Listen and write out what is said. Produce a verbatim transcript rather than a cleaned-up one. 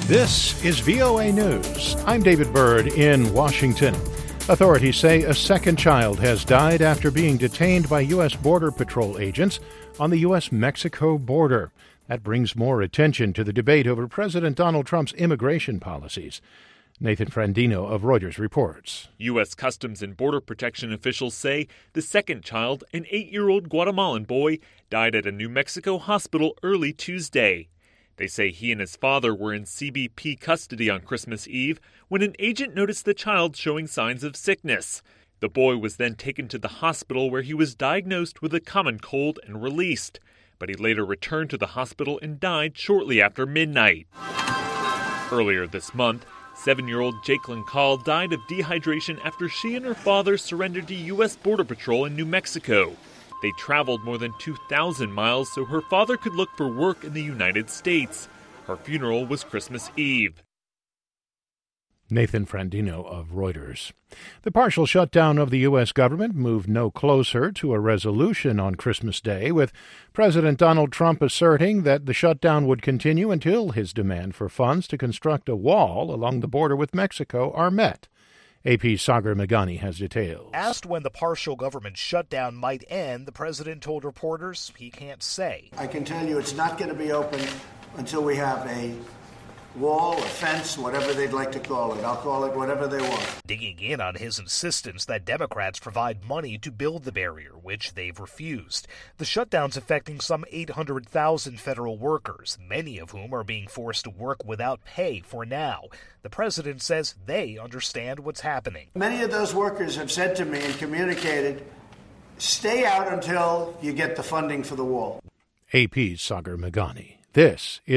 This is V O A News. I'm David Byrd in Washington. Authorities say a second child has died after being detained by U S. Border Patrol agents on the U S Mexico border. That brings more attention to the debate over President Donald Trump's immigration policies. Nathan Frandino of Reuters reports. U S. Customs and Border Protection officials say the second child, an eight-year-old Guatemalan boy, died at a New Mexico hospital early Tuesday. They say he and his father were in C B P custody on Christmas Eve when an agent noticed the child showing signs of sickness. The boy was then taken to the hospital where he was diagnosed with a common cold and released. But he later returned to the hospital and died shortly after midnight. Earlier this month, seven-year-old Jacqueline Call died of dehydration after she and her father surrendered to U S. Border Patrol in New Mexico. They traveled more than two thousand miles so her father could look for work in the United States. Her funeral was Christmas Eve. Nathan Frandino of Reuters. The partial shutdown of the U S government moved no closer to a resolution on Christmas Day, with President Donald Trump asserting that the shutdown would continue until his demand for funds to construct a wall along the border with Mexico are met. A P's Sagar Meghani has details. Asked when the partial government shutdown might end, the president told reporters he can't say. I can tell you it's not going to be open until we have a wall, a fence, whatever they'd like to call it. I'll call it whatever they want. Digging in on his insistence that Democrats provide money to build the barrier, which they've refused. The shutdown's affecting some eight hundred thousand federal workers, many of whom are being forced to work without pay for now. The president says they understand what's happening. Many of those workers have said to me and communicated, stay out until you get the funding for the wall. A P's Sagar Meghani. This is